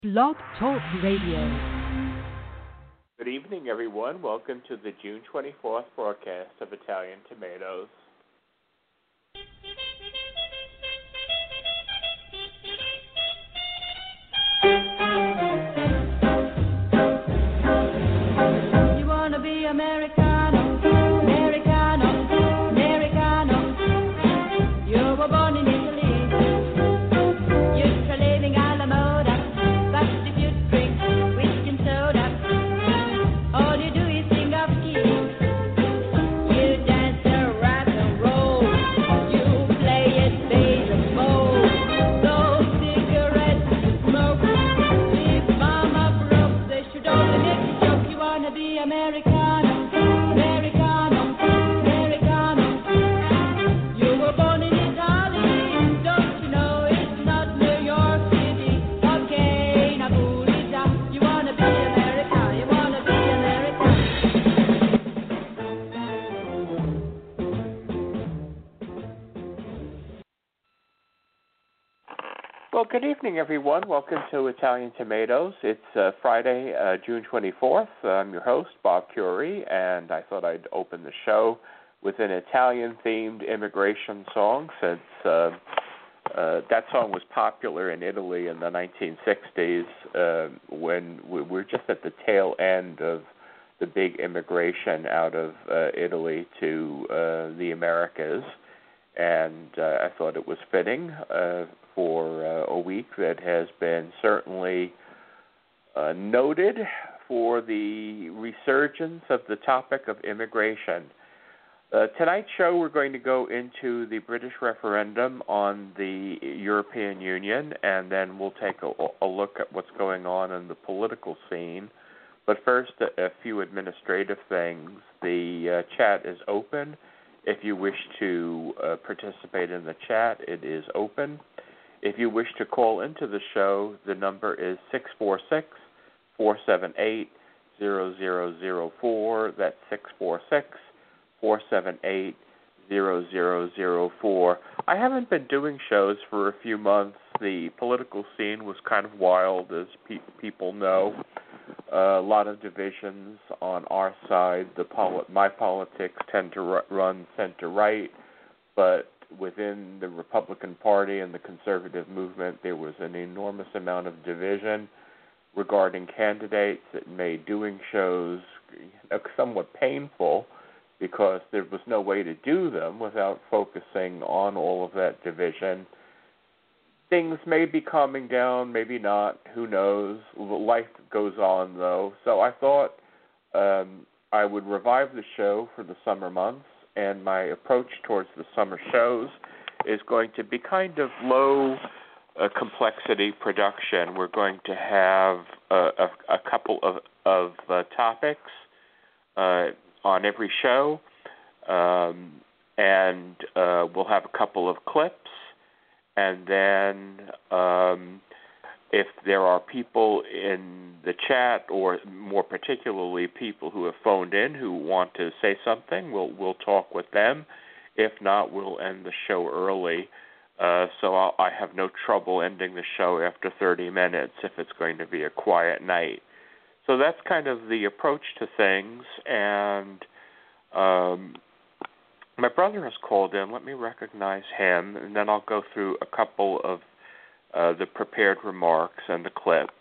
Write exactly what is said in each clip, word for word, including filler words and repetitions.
Blog Talk Radio. Good evening, everyone. Welcome to the June twenty-fourth broadcast of Italian Tomatoes. You wanna be Americano, Americano, Americano. You were born in Italy. You're living alla moda. But if you drink whiskey and soda, all you do is sing off key. You dance a rock and roll. You play it baseball. Those cigarettes you smoke. If mama broke, they should only make a joke. You wanna be Americano, Americano, Americano. You were born in Italy. Don't you know it's not New York City? Okay, Napolita. You wanna be America. You wanna be America. Well, good evening, everyone. Welcome to Italian Tomatoes. It's uh, Friday, uh, June twenty-fourth. I'm your host, Bob Curie, and I thought I'd open the show with an Italian-themed immigration song since uh, uh, that song was popular in Italy in the nineteen sixties uh, when we were just at the tail end of the big immigration out of uh, Italy to uh, the Americas. And uh, I thought it was fitting uh, for uh, a week that has been certainly uh, noted for the resurgence of the topic of immigration. Uh, tonight's show, we're going to go into the British referendum on the European Union, and then we'll take a, a look at what's going on in the political scene. But first, a, a few administrative things. The uh, chat is open. If you wish to uh, participate in the chat, it is open. If you wish to call into the show, the number is six four six, four seven eight, zero zero zero four. That's six four six, four seven eight, zero zero zero four. I haven't been doing shows for a few months. The political scene was kind of wild, as pe- people know. Uh, a lot of divisions on our side. The poli- my politics tend to r- run center-right, but within the Republican Party and the conservative movement, there was an enormous amount of division regarding candidates. It made doing shows somewhat painful because there was no way to do them without focusing on all of that division. Things may be calming down, maybe not, who knows. Life goes on, though. So I thought um, I would revive the show for the summer months, and my approach towards the summer shows is going to be kind of low uh, complexity production. We're going to have a, a, a couple of, of uh, topics uh, on every show, um, and uh, we'll have a couple of clips. And then um, if there are people in the chat, or more particularly people who have phoned in who want to say something, we'll we'll talk with them. If not, we'll end the show early. Uh, so I'll, I have no trouble ending the show after thirty minutes if it's going to be a quiet night. So that's kind of the approach to things. And um, my brother has called in. Let me recognize him, and then I'll go through a couple of uh, the prepared remarks and the clips.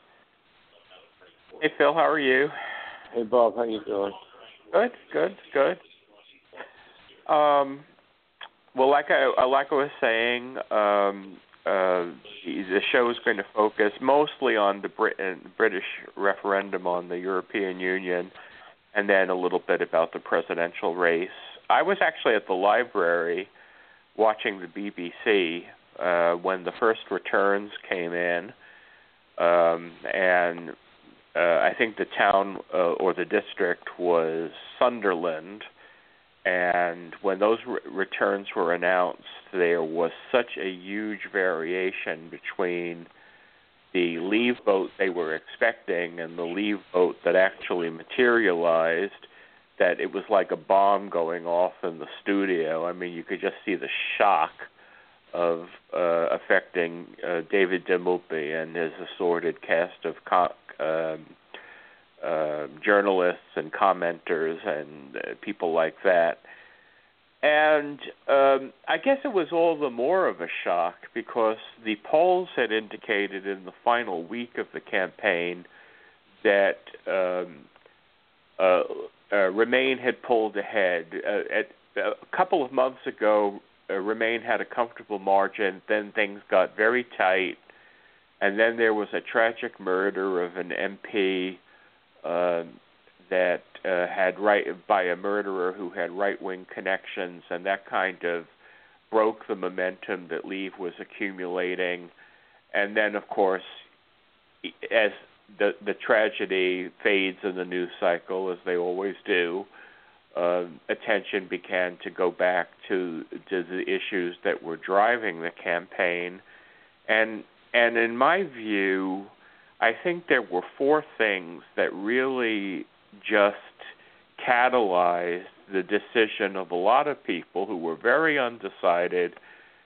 Hey, Phil, how are you? Hey, Bob, how you doing? Good, good, good. Um, well, like I like I was saying, um, uh, the show is going to focus mostly on the Brit- British referendum on the European Union, and then a little bit about the presidential race. I was actually at the library watching the B B C uh, when the first returns came in, um, and uh, I think the town uh, or the district was Sunderland, and when those re- returns were announced, there was such a huge variation between the Leave vote they were expecting and the Leave vote that actually materialized, that it was like a bomb going off in the studio. I mean, you could just see the shock of uh, affecting uh, David Demoulpi and his assorted cast of co- um, uh, journalists and commenters and uh, people like that. And um, I guess it was all the more of a shock because the polls had indicated in the final week of the campaign that um, uh, uh, Remain had pulled ahead. Uh, at, a couple of months ago, uh, Remain had a comfortable margin, then things got very tight, and then there was a tragic murder of an M P uh, that uh, had right by a murderer who had right-wing connections, and that kind of broke the momentum that Leave was accumulating. And then, of course, as the the tragedy fades in the news cycle, as they always do, uh, attention began to go back to to the issues that were driving the campaign. And and in my view, I think there were four things that really just catalyzed the decision of a lot of people who were very undecided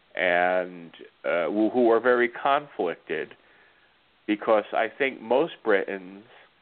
and uh, who, who were very conflicted, because I think most Britons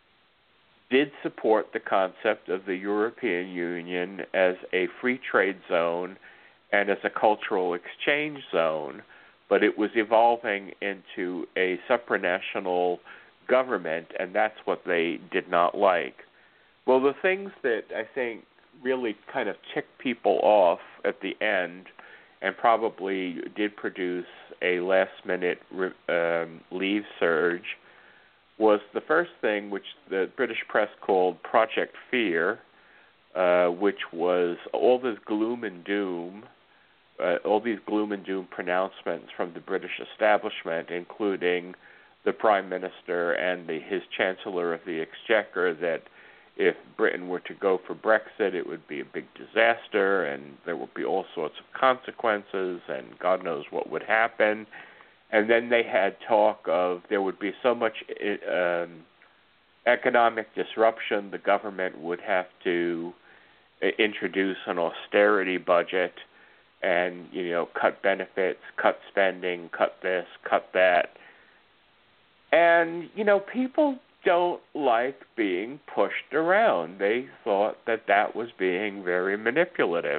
did support the concept of the European Union as a free trade zone and as a cultural exchange zone, but it was evolving into a supranational government, and that's what they did not like. Well, the things that I think really kind of ticked people off at the end and probably did produce a last-minute um, Leave surge was the first thing, which the British press called Project Fear, uh, which was all this gloom and doom, uh, all these gloom and doom pronouncements from the British establishment, including the Prime Minister and the, his Chancellor of the Exchequer, that if Britain were to go for Brexit, it would be a big disaster, and there would be all sorts of consequences, and God knows what would happen. And then they had talk of there would be so much um, economic disruption, the government would have to introduce an austerity budget and, you know, cut benefits, cut spending, cut this, cut that. And, you know, people don't like being pushed around. They thought that that was being very manipulative.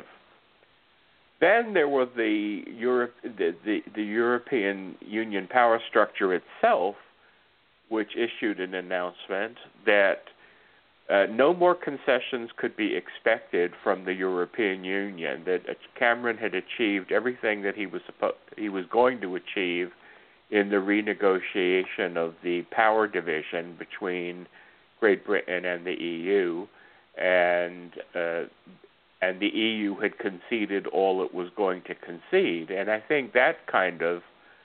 Then there was the, Europe, the, the, the European Union power structure itself, which issued an announcement that uh, no more concessions could be expected from the European Union, that Cameron had achieved everything that he was supposed, he was going to achieve in the renegotiation of the power division between Great Britain and the E U, and uh, and the E U had conceded all it was going to concede. And I think that kind of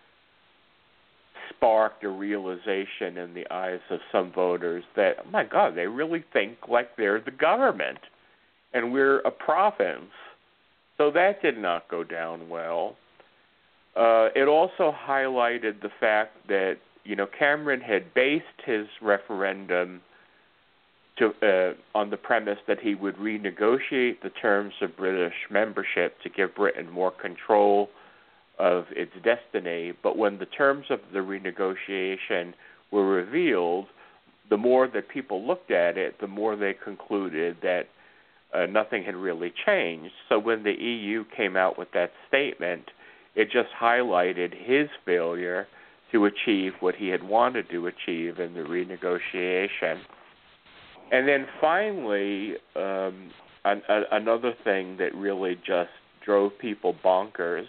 sparked a realization in the eyes of some voters that, oh my God, they really think like they're the government, and we're a province. So that did not go down well. Uh, it also highlighted the fact that, you know, Cameron had based his referendum to, uh, on the premise that he would renegotiate the terms of British membership to give Britain more control of its destiny. But when the terms of the renegotiation were revealed, the more that people looked at it, the more they concluded that uh, nothing had really changed. So when the E U came out with that statement, it just highlighted his failure to achieve what he had wanted to achieve in the renegotiation. And then finally, um, an, a, another thing that really just drove people bonkers,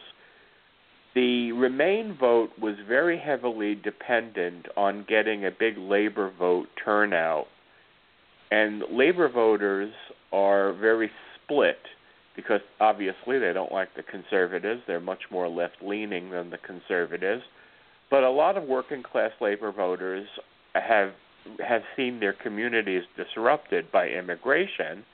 the Remain vote was very heavily dependent on getting a big Labour vote turnout. And Labour voters are very split, because obviously they don't like the Conservatives. They're much more left-leaning than the Conservatives. But a lot of working-class Labour voters have have seen their communities disrupted by immigration.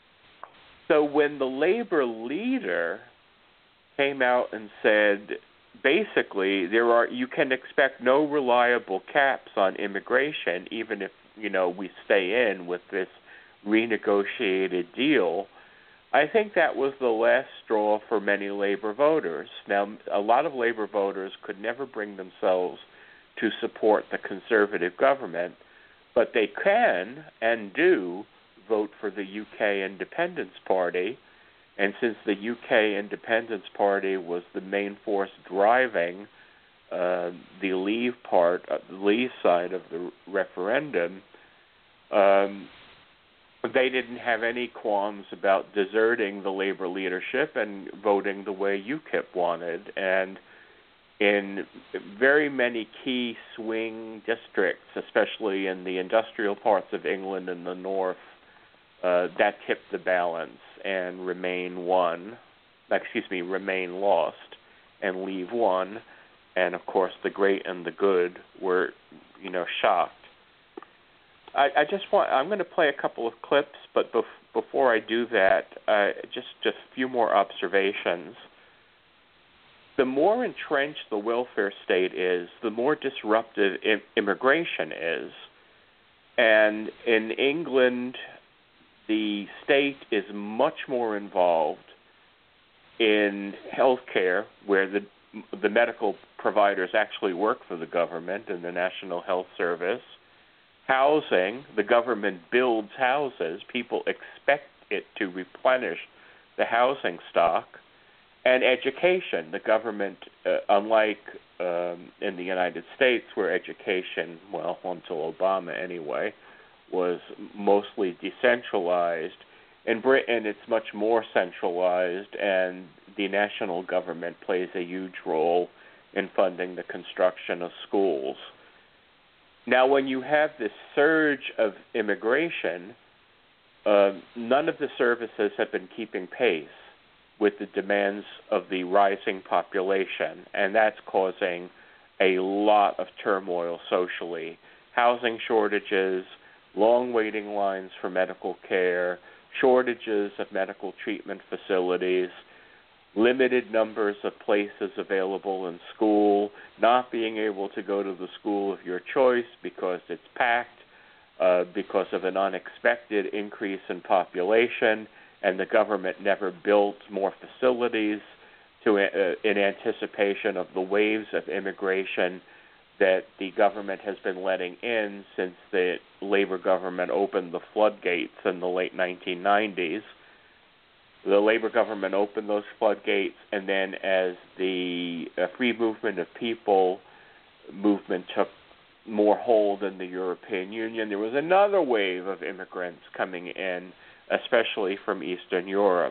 So when the Labour leader came out and said, basically, there are you can expect no reliable caps on immigration, even if, you know, we stay in with this renegotiated deal, I think that was the last straw for many labor voters. Now, a lot of labor voters could never bring themselves to support the conservative government, but they can and do vote for the U K Independence Party. And since the U K Independence Party was the main force driving uh, the Leave part, uh, the Leave side of the referendum, um, they didn't have any qualms about deserting the labor leadership and voting the way UKIP wanted. And in very many key swing districts, especially in the industrial parts of England and the north, uh, that tipped the balance and Remain won, excuse me, Remain lost, and Leave won. And, of course, the great and the good were, you know, shocked. I, I just want, I'm going to play a couple of clips, but bef- before I do that, uh, just, just a few more observations. The more entrenched the welfare state is, the more disruptive im- immigration is. And in England, the state is much more involved in healthcare, where the the medical providers actually work for the government and the National Health Service. Housing, the government builds houses. People expect it to replenish the housing stock. And education, the government, uh, unlike um, in the United States, where education, well, until Obama anyway, was mostly decentralized, in Britain it's much more centralized, and the national government plays a huge role in funding the construction of schools. Now, when you have this surge of immigration, uh, none of the services have been keeping pace with the demands of the rising population, and that's causing a lot of turmoil socially. Housing shortages, long waiting lines for medical care, shortages of medical treatment facilities, limited numbers of places available in school, not being able to go to the school of your choice because it's packed, uh, because of an unexpected increase in population, and the government never built more facilities to uh, in anticipation of the waves of immigration that the government has been letting in since the Labor government opened the floodgates in the late nineteen nineties. The Labor government opened those floodgates, and then as the uh, free movement of people movement took more hold in the European Union, there was another wave of immigrants coming in, especially from Eastern Europe.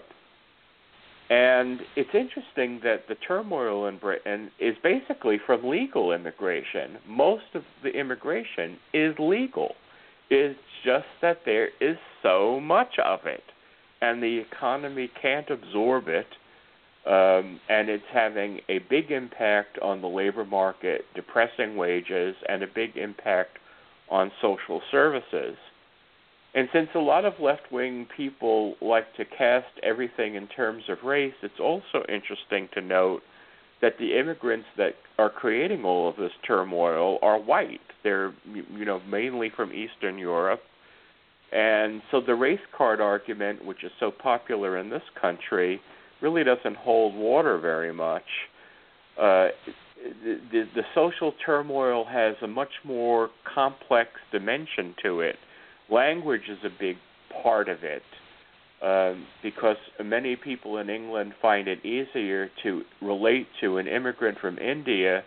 And it's interesting that the turmoil in Britain is basically from legal immigration. Most of the immigration is legal. It's just that there is so much of it, and the economy can't absorb it, um, and it's having a big impact on the labor market, depressing wages, and a big impact on social services. And since a lot of left-wing people like to cast everything in terms of race, it's also interesting to note that the immigrants that are creating all of this turmoil are white. They're, you know, mainly from Eastern Europe. And so the race card argument, which is so popular in this country, really doesn't hold water very much. Uh, the, the, the social turmoil has a much more complex dimension to it. Language is a big part of it, um, because many people in England find it easier to relate to an immigrant from India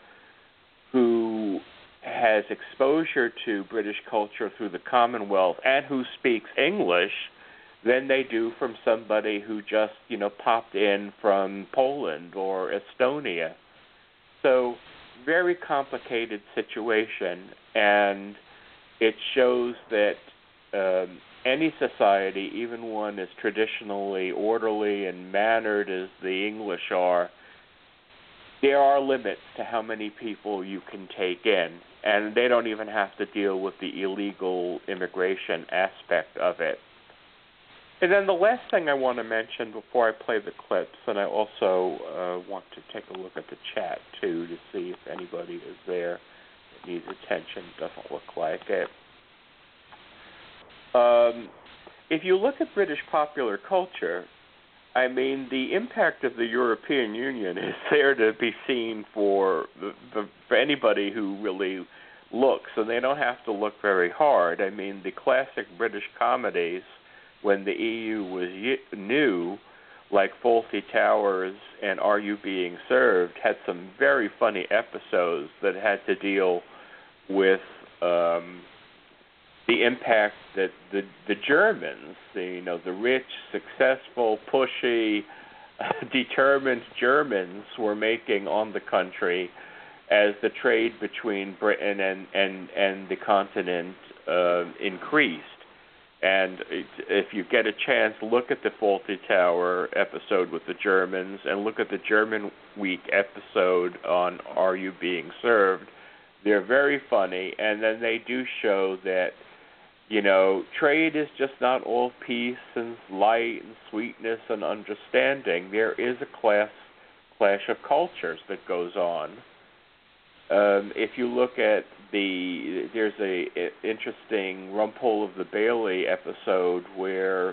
who has exposure to British culture through the Commonwealth and who speaks English than they do from somebody who just, you know, popped in from Poland or Estonia. So, very complicated situation, and it shows that Um, any society, even one as traditionally orderly and mannered as the English are, there are limits to how many people you can take in, and they don't even have to deal with the illegal immigration aspect of it. And then the last thing I want to mention before I play the clips, and I also uh, want to take a look at the chat, too, to see if anybody is there that needs attention. Doesn't look like it. Um, if you look at British popular culture, I mean, the impact of the European Union is there to be seen for the, the, for anybody who really looks, and they don't have to look very hard. I mean, the classic British comedies, when the E U was y- new, like Fawlty Towers and Are You Being Served, had some very funny episodes that had to deal with um, the impact that the the Germans, the, you know, the rich, successful, pushy, determined Germans were making on the country as the trade between Britain and, and, and the continent uh, increased. And it, if you get a chance, look at the Fawlty Tower episode with the Germans and look at the German Week episode on Are You Being Served. They're very funny, and then they do show that, you know, trade is just not all peace and light and sweetness and understanding. There is a class clash of cultures that goes on. Um, if you look at the, there's a, a interesting Rumpole of the Bailey episode where,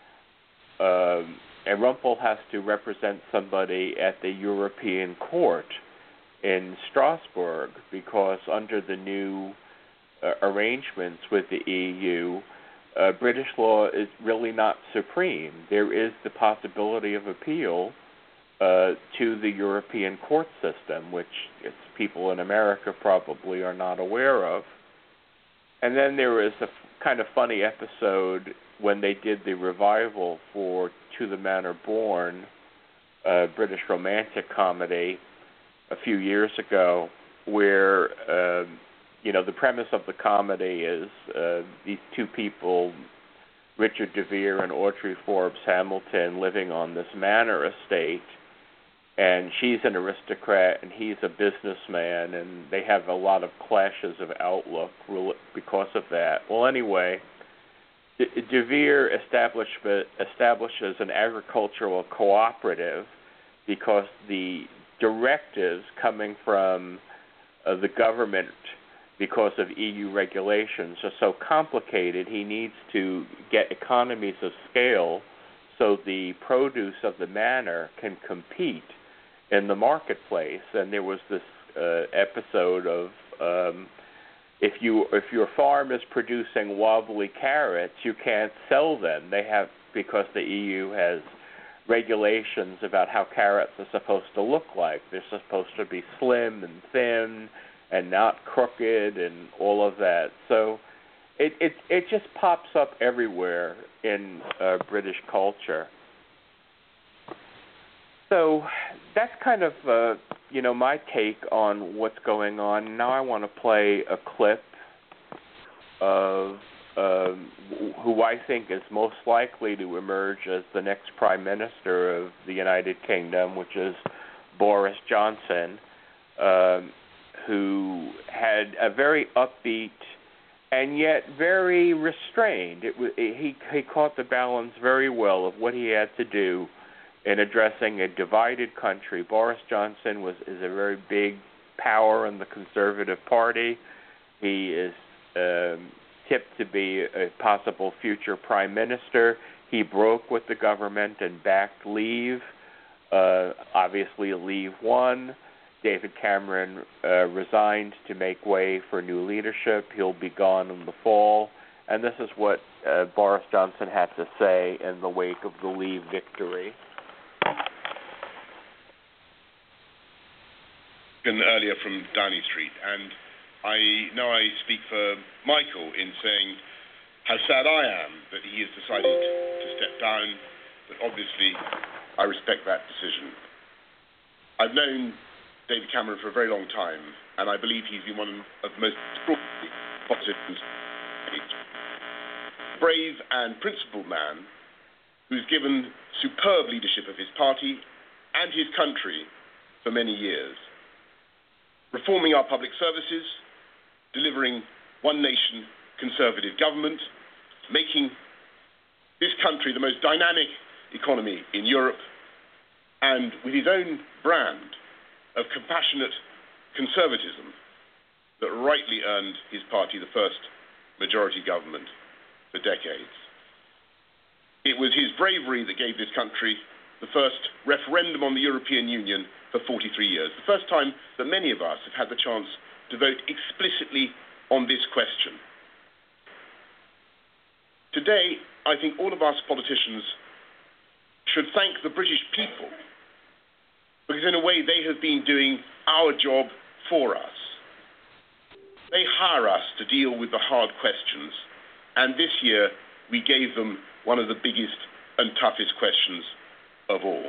um, and Rumpole has to represent somebody at the European Court in Strasbourg because under the new uh, arrangements with the E U, uh, British law is really not supreme. There is the possibility of appeal uh, to the European court system, which it's people in America probably are not aware of. And then there was a f- kind of funny episode when they did the revival for To the Manor Born, a British romantic comedy, a few years ago, where uh, you know the premise of the comedy is uh, these two people, Richard de Vere and Audrey Forbes Hamilton, living on this manor estate, and she's an aristocrat and he's a businessman, and they have a lot of clashes of outlook because of that. Well, anyway, de Vere establish, establishes an agricultural cooperative because the directives coming from uh, the government because of E U regulations are so complicated, he needs to get economies of scale so the produce of the manor can compete in the marketplace. And there was this uh, episode of um, if you if your farm is producing wobbly carrots, you can't sell them. They have because the E U has regulations about how carrots are supposed to look like. They're supposed to be slim and thin and not crooked and all of that. So it it it just pops up everywhere in uh, British culture. So that's kind of uh, you know my take on what's going on. Now I want to play a clip of Um, who I think is most likely to emerge as the next Prime Minister of the United Kingdom, which is Boris Johnson, um, who had a very upbeat and yet very restrained. It, it, he, he caught the balance very well of what he had to do in addressing a divided country. Boris Johnson was is a very big power in the Conservative Party. He is Um, tipped to be a possible future prime minister. He broke with the government and backed Leave. Uh, obviously, Leave won. David Cameron uh, resigned to make way for new leadership. He'll be gone in the fall. And this is what uh, Boris Johnson had to say in the wake of the Leave victory. Earlier from Downing Street, and I know I speak for Michael in saying how sad I am that he has decided to step down, but obviously I respect that decision. I've known David Cameron for a very long time, and I believe he's been one of the most extraordinary politicians. Brave and principled man who's given superb leadership of his party and his country for many years, reforming our public services, delivering one nation conservative government, making this country the most dynamic economy in Europe, and with his own brand of compassionate conservatism that rightly earned his party the first majority government for decades. It was his bravery that gave this country the first referendum on the European Union for forty-three years, the first time that many of us have had the chance to vote explicitly on this question. Today, I think all of us politicians should thank the British people, because in a way they have been doing our job for us. They hire us to deal with the hard questions, and this year we gave them one of the biggest and toughest questions of all.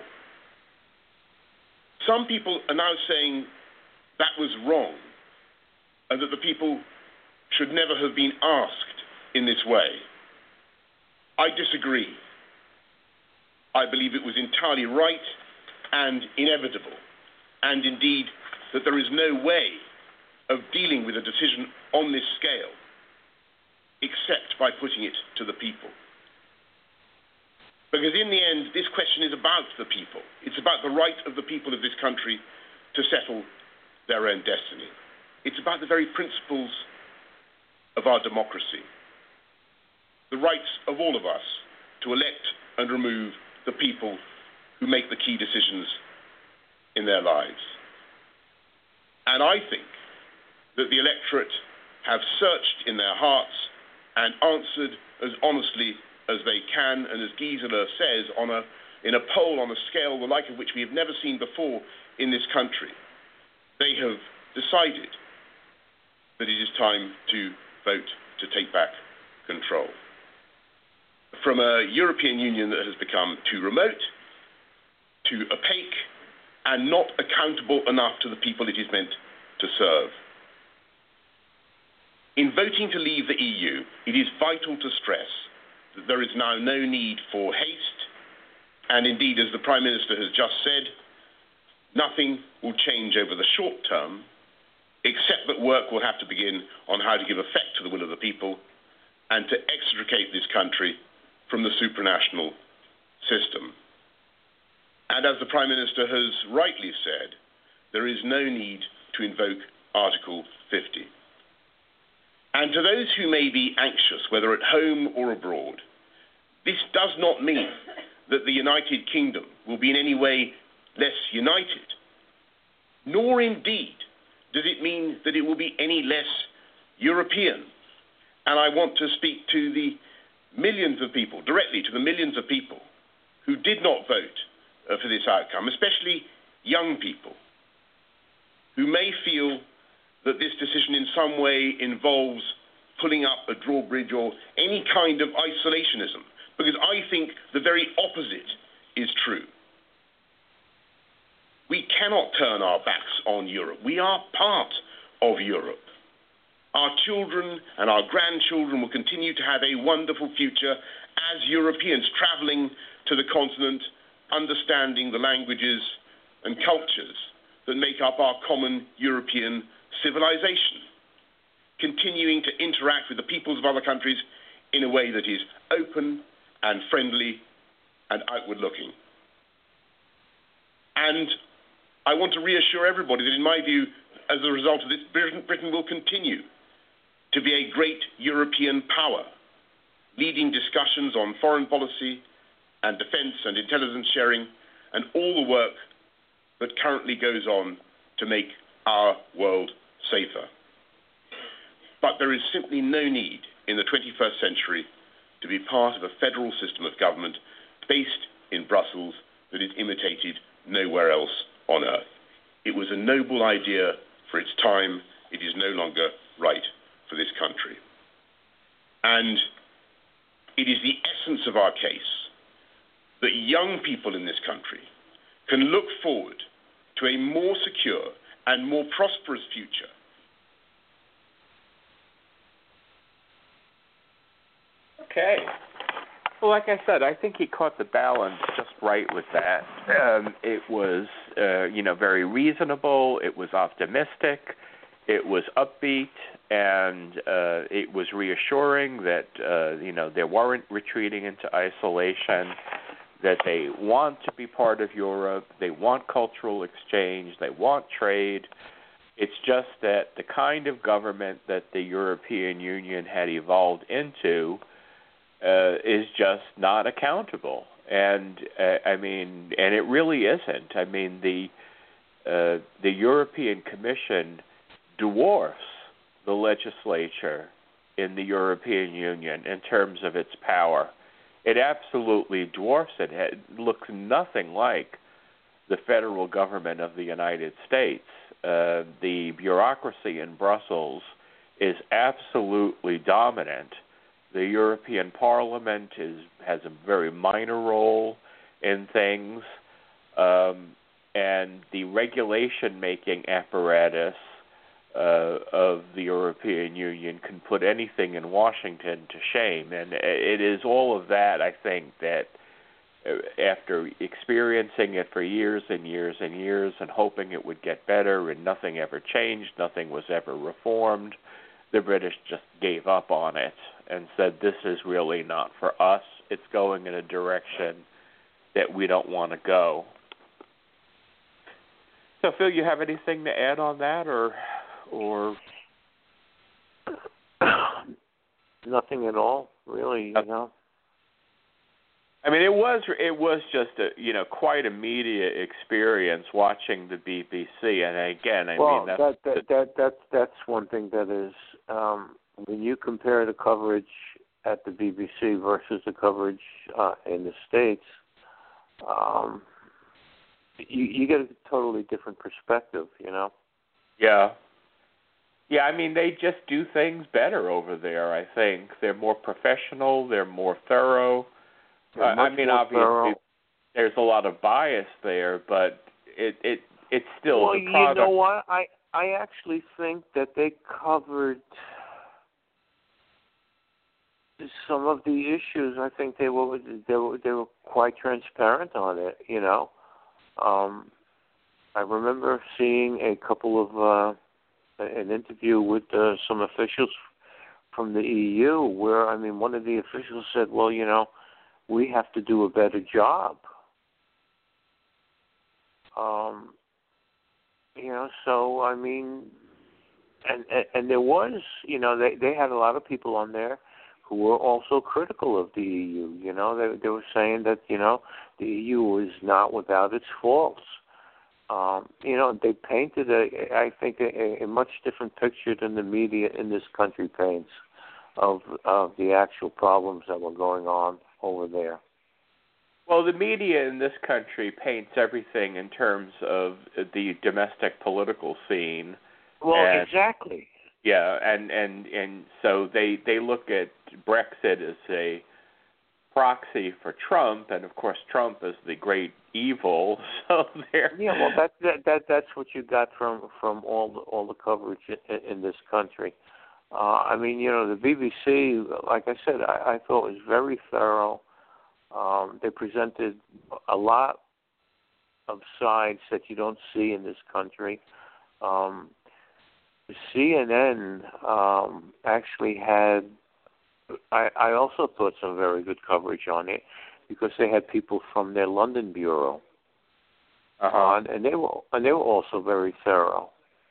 Some people are now saying that was wrong, and that the people should never have been asked in this way. I disagree. I believe it was entirely right and inevitable, and indeed that there is no way of dealing with a decision on this scale except by putting it to the people. Because in the end, this question is about the people. It's about the right of the people of this country to settle their own destiny. It's about the very principles of our democracy, the rights of all of us to elect and remove the people who make the key decisions in their lives. And I think that the electorate have searched in their hearts and answered as honestly as they can, and as Gisela says, on a, in a poll on a scale the like of which we have never seen before in this country, they have decided that it is time to vote to take back control. From a European Union that has become too remote, too opaque, and not accountable enough to the people it is meant to serve. In voting to leave the E U, it is vital to stress that there is now no need for haste, and indeed, as the Prime Minister has just said, nothing will change over the short term, except that work will have to begin on how to give effect to the will of the people and to extricate this country from the supranational system. And as the Prime Minister has rightly said, there is no need to invoke Article fifty. And to those who may be anxious, whether at home or abroad, this does not mean that the United Kingdom will be in any way less united, nor indeed does it mean that it will be any less European. And I want to speak to the millions of people, directly to the millions of people who did not vote uh, for this outcome, especially young people, who may feel that this decision in some way involves pulling up a drawbridge or any kind of isolationism, because I think the very opposite is true. We cannot turn our backs on Europe. We are part of Europe. Our children and our grandchildren will continue to have a wonderful future as Europeans traveling to the continent, understanding the languages and cultures that make up our common European civilization, continuing to interact with the peoples of other countries in a way that is open and friendly and outward-looking. And I want to reassure everybody that, in my view, as a result of this, Britain, Britain will continue to be a great European power, leading discussions on foreign policy and defence and intelligence sharing and all the work that currently goes on to make our world safer. But there is simply no need in the twenty-first century to be part of a federal system of government based in Brussels that is imitated nowhere else on earth. It was a noble idea for its time. It is no longer right for this country. And it is the essence of our case that young people in this country can look forward to a more secure and more prosperous future. Okay. Well, like I said, I think he caught the balance just right with that. Um, it was, uh, you know, very reasonable. It was optimistic. It was upbeat, and uh, it was reassuring that, uh, you know, they weren't retreating into isolation, that they want to be part of Europe, they want cultural exchange, they want trade. It's just that the kind of government that the European Union had evolved into uh, is just not accountable. And uh, I mean, and it really isn't. I mean, the uh, the European Commission dwarfs the legislature in the European Union in terms of its power. It absolutely dwarfs it. It looks nothing like the federal government of the United States. Uh, the bureaucracy in Brussels is absolutely dominant. The European Parliament is has a very minor role in things, um, and the regulation-making apparatus uh, of the European Union can put anything in Washington to shame. And it is all of that, I think, that after experiencing it for years and years and years and hoping it would get better and nothing ever changed, nothing was ever reformed, the British just gave up on it and said, this is really not for us. It's going in a direction that we don't want to go. So, Phil, you have anything to add on that, or, or nothing at all, really? You know. I mean, it was it was just a you know quite a media experience watching the B B C, and again, I well, mean that's that that, that that that's one thing that is um, when you compare the coverage at the B B C versus the coverage uh, in the States, um, you you get a totally different perspective, you know. Yeah. Yeah, I mean, they just do things better over there, I think. They're more professional, they're more thorough. Uh, I mean, obviously, thorough. There's a lot of bias there, but it it it's still well, the product. You know what? I I actually think that they covered some of the issues. I think they were they were they were quite transparent on it. You know, um, I remember seeing a couple of uh, an interview with uh, some officials from the E U, where I mean, one of the officials said, "Well, you know, we have to do a better job." Um, you know, so I mean, and, and and there was, you know, they they had a lot of people on there who were also critical of the E U. You know, they they were saying that, you know, the E U is not without its faults. Um, you know, they painted a, I think, a, a much different picture than the media in this country paints of of the actual problems that were going on over there. Well, the media in this country paints everything in terms of the domestic political scene. Well, and, exactly. Yeah, and, and, and so they they look at Brexit as a proxy for Trump, and of course Trump is the great evil. So there. Yeah, well, that that, that that's what you got from from all the, all the coverage in, in this country. Uh, I mean, you know, the B B C, like I said, I, I thought was very thorough. Um, they presented a lot of sides that you don't see in this country. Um, C N N um, actually had, I, I also thought some very good coverage on it because they had people from their London bureau uh-huh. on, and they were and they were also very thorough.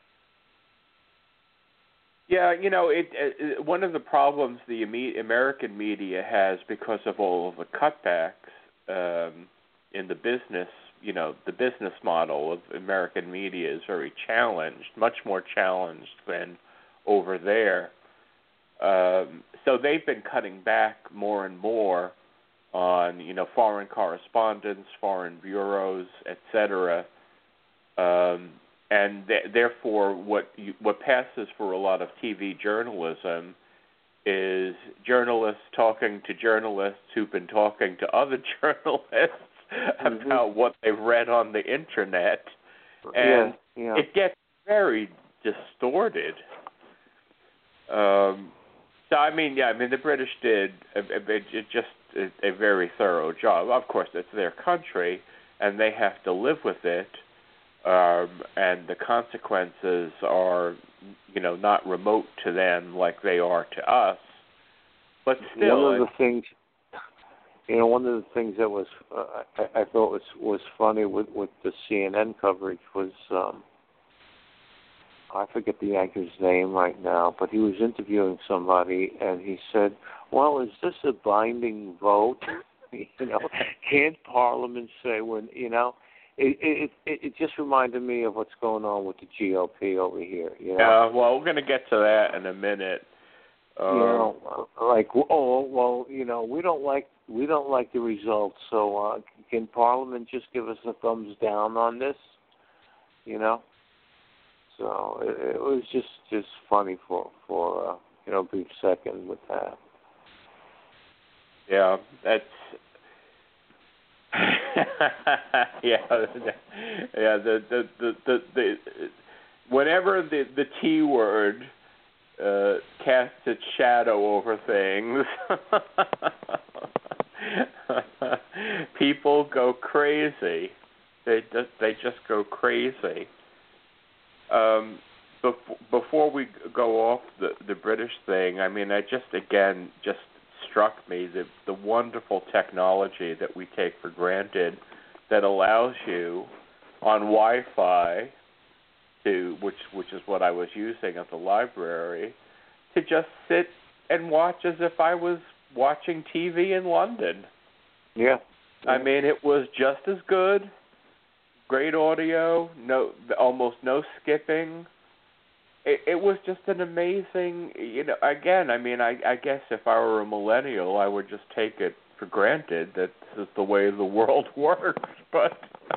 Yeah, you know, it, it one of the problems the American media has because of all of the cutbacks um, in the business, you know, the business model of American media is very challenged, much more challenged than over there. Um, so they've been cutting back more and more on, you know, foreign correspondents, foreign bureaus, et cetera. Um, And th- therefore, what you, what passes for a lot of T V journalism is journalists talking to journalists who've been talking to other journalists mm-hmm. about what they've read on the internet, and yeah, yeah. it gets very distorted. Um, so I mean, yeah, I mean the British did a, a, a, just a, a very thorough job. Of course, it's their country, and they have to live with it. Um, and the consequences are, you know, not remote to them like they are to us. But still, one of the things, you know, one of the things that was uh, I, I thought was was funny with with the C N N coverage was um, I forget the anchor's name right now, but he was interviewing somebody and he said, "Well, is this a binding vote?" You know, can't Parliament say when, you know, it it it, it just reminded me of what's going on with the G O P over here. You know? Yeah, well, we're going to get to that in a minute. Um, you know, like, oh, well, you know, we don't like we don't like the results, so uh, can Parliament just give us a thumbs down on this? You know, so it, it was just just funny for for uh, you know, a brief second with that. Yeah, that's yeah, yeah. The the the the, the whenever the the T word uh, casts its shadow over things, people go crazy. They just they just go crazy. Um, before before we go off the the British thing, I mean, I just again just. struck me the the wonderful technology that we take for granted that allows you on Wi-Fi to which which is what I was using at the library to just sit and watch as if I was watching T V in London. Yeah. I mean, it was just as good. Great audio, no almost no skipping. It, it was just an amazing, you know, again, I mean, I, I guess if I were a millennial, I would just take it for granted that this is the way the world works. But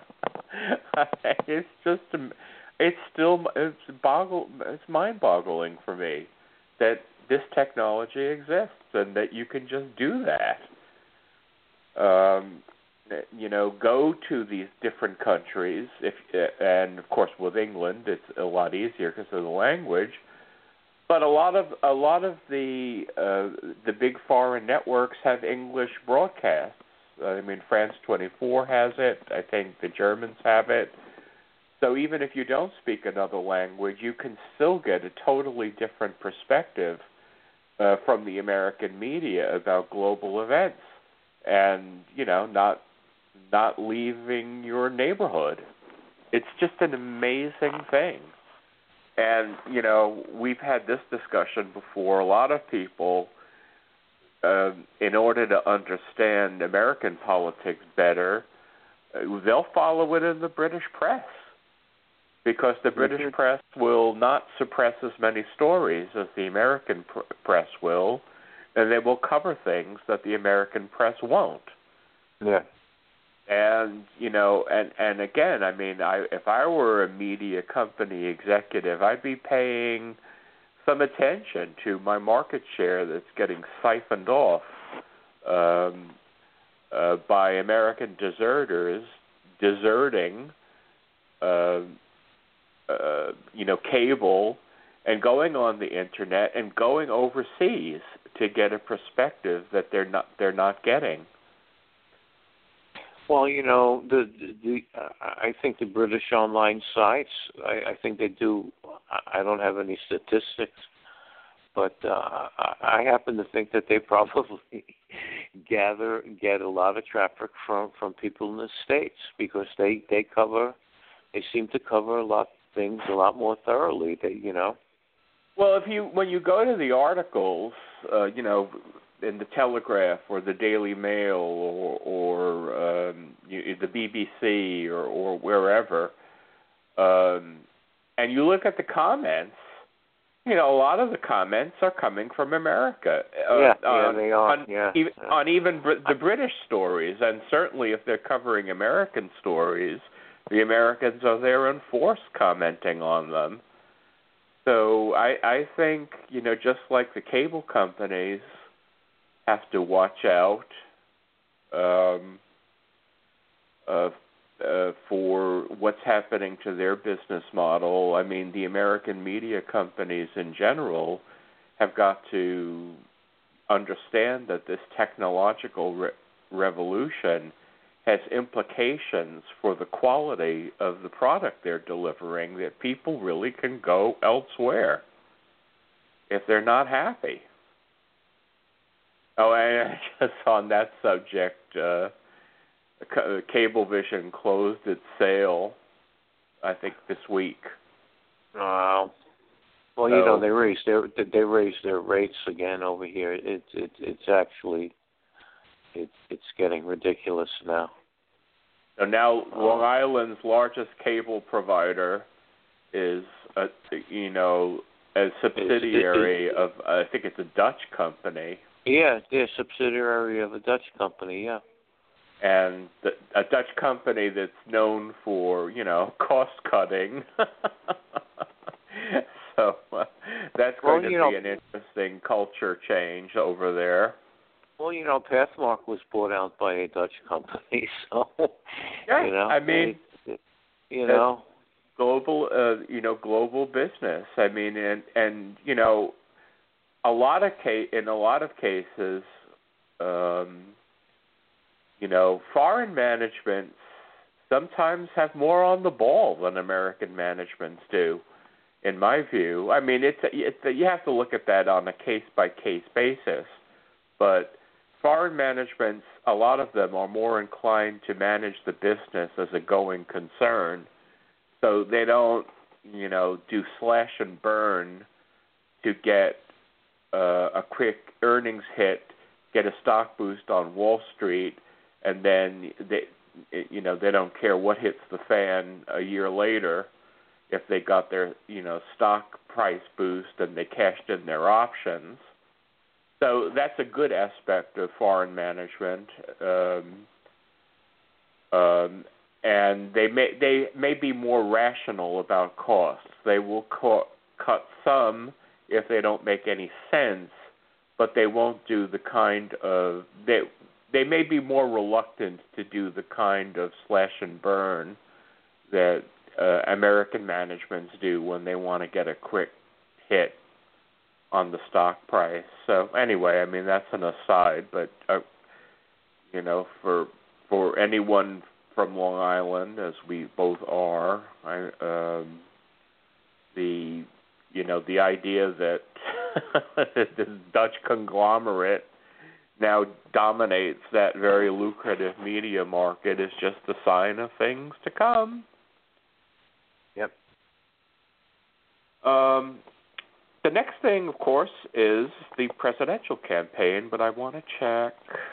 it's just, it's still, it's boggle, it's mind-boggling for me that this technology exists and that you can just do that. Um, you know, go to these different countries, if and of course with England it's a lot easier because of the language. But a lot of a lot of the uh, the big foreign networks have English broadcasts. I mean, France twenty-four has it. I think the Germans have it. So even if you don't speak another language, you can still get a totally different perspective uh, from the American media about global events, and you know, not. not leaving your neighborhood. It's just an amazing thing. And, you know, we've had this discussion before. A lot of people, uh, in order to understand American politics better, uh, they'll follow it in the British press because the British mm-hmm. press will not suppress as many stories as the American pr- press will, and they will cover things that the American press won't. Yeah. And, you know, and, and again, I mean, I, if I were a media company executive, I'd be paying some attention to my market share that's getting siphoned off um, uh, by American deserters deserting, uh, uh, you know, cable and going on the internet and going overseas to get a perspective that they're not they're not getting. Well, you know, the the uh, I think the British online sites, I, I think they do. I don't have any statistics, but uh, I happen to think that they probably gather get a lot of traffic from, from people in the States because they, they cover, they seem to cover a lot of things a lot more thoroughly. They, you know. Well, if you when you go to the articles, uh, you know. in the Telegraph or the Daily Mail or, or um, you, the B B C or, or wherever, um, and you look at the comments, you know, a lot of the comments are coming from America. Uh, yeah, on, yeah, they are. On, yeah. Even, on even Br- the British stories, and certainly if they're covering American stories, the Americans are there in force commenting on them. So I, I think, you know, just like the cable companies have to watch out um, uh, uh, for what's happening to their business model. I mean, the American media companies in general have got to understand that this technological re- revolution has implications for the quality of the product they're delivering, that people really can go elsewhere if they're not happy. Oh, and just on that subject, uh, Cablevision closed its sale, I think, this week. Wow. Well, you so, know, they raised their they raised their rates again over here. It's it, it's actually it, it's getting ridiculous now. So now Long Island's largest cable provider is, a, you know, a subsidiary it's, it, of, I think it's a Dutch company. Yeah, they're a subsidiary of a Dutch company, yeah. And the, a Dutch company that's known for, you know, cost cutting. so uh, that's going well, to know, be an interesting culture change over there. Well, you know, Pathmark was bought out by a Dutch company, so yeah, you know, I mean, it, it, you know, global, uh, you know, global business. I mean, and and you know, a lot of case in a lot of cases, um, you know, foreign managements sometimes have more on the ball than American managements do. In my view, I mean, it's a, it's a, you have to look at that on a case by case basis, but foreign managements, a lot of them are more inclined to manage the business as a going concern. So they don't, you know, do slash and burn to get uh, a quick earnings hit, get a stock boost on Wall Street, and then they, you know, they don't care what hits the fan a year later if they got their, you know, stock price boost and they cashed in their options. So that's a good aspect of foreign management, um, um, and they may they may be more rational about costs. They will co- cut some if they don't make any sense, but they won't do the kind of they they may be more reluctant to do the kind of slash and burn that uh, American managements do when they want to get a quick hit on the stock price. So anyway, I mean, that's an aside, but uh, you know, for for anyone from Long Island, as we both are, I, um, the you know the idea that this Dutch conglomerate now dominates that very lucrative media market is just a sign of things to come. Yep. Um. The next thing, of course, is the presidential campaign, but I want to check.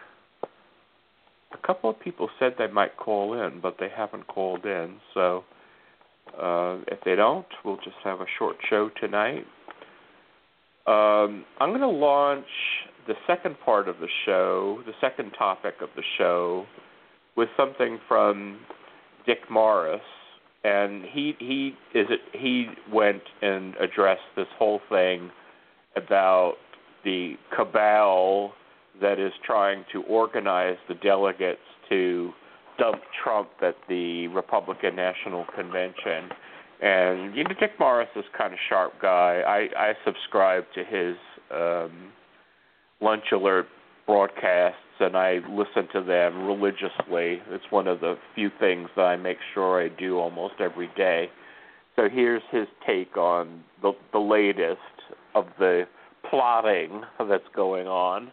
A couple of people said they might call in, but they haven't called in. So uh, if they don't, we'll just have a short show tonight. Um, I'm going to launch the second part of the show, the second topic of the show, with something from Dick Morris. And he he is it, he went and addressed this whole thing about the cabal that is trying to organize the delegates to dump Trump at the Republican National Convention. And you know, Dick Morris is kind of a sharp guy. I, I subscribe to his um, Lunch Alert broadcasts, and I listen to them religiously. It's one of the few things that I make sure I do almost every day. So here's his take on the, the latest of the plotting that's going on.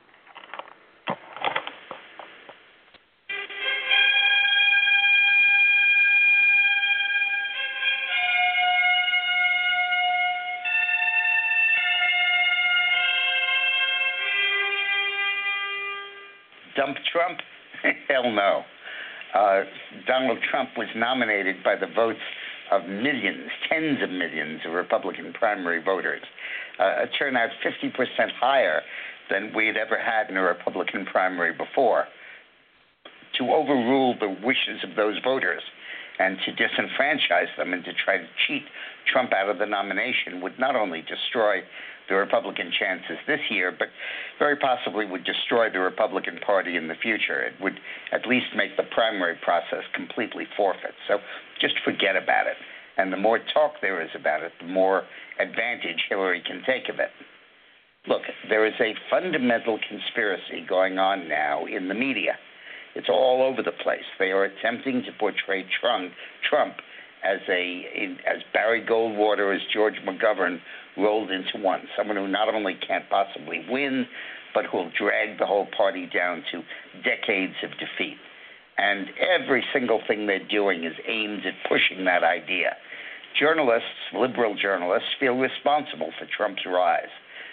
Dump Trump? Hell no. Uh, Donald Trump was nominated by the votes of millions, tens of millions of Republican primary voters, uh, a turnout fifty percent higher than we had ever had in a Republican primary before. To overrule the wishes of those voters and to disenfranchise them and to try to cheat Trump out of the nomination would not only destroy the Republican chances this year, but very possibly would destroy the Republican Party in the future. It would at least make the primary process completely forfeit. So just forget about it. And the more talk there is about it, the more advantage Hillary can take of it. Look, there is a fundamental conspiracy going on now in the media. It's all over the place. They are attempting to portray Trump, Trump as a as Barry Goldwater, as George McGovern rolled into one, someone who not only can't possibly win, but who will drag the whole party down to decades of defeat. And every single thing they're doing is aimed at pushing that idea. Journalists, liberal journalists, feel responsible for Trump's rise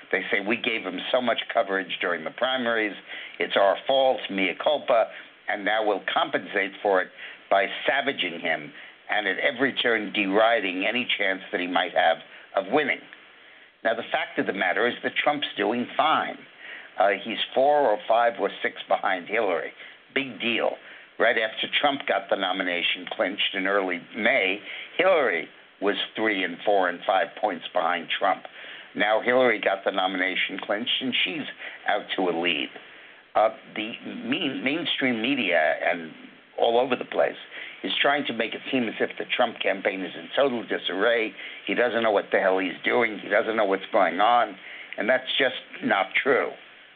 They say we gave him so much coverage during the primaries, it's our fault, mea culpa, and now we'll compensate for it by savaging him and at every turn deriding any chance that he might have of winning. Now, the fact of the matter is that Trump's doing fine. Uh, he's four or five or six behind Hillary. Big deal. Right after Trump got the nomination clinched in early May, Hillary was three and four and five points behind Trump. Now Hillary got the nomination clinched, and she's out to a lead. Uh, the main, mainstream media and all over the place is trying to make it seem as if the Trump campaign is in total disarray. He doesn't know what the hell he's doing. He doesn't know what's going on, and that's just not true.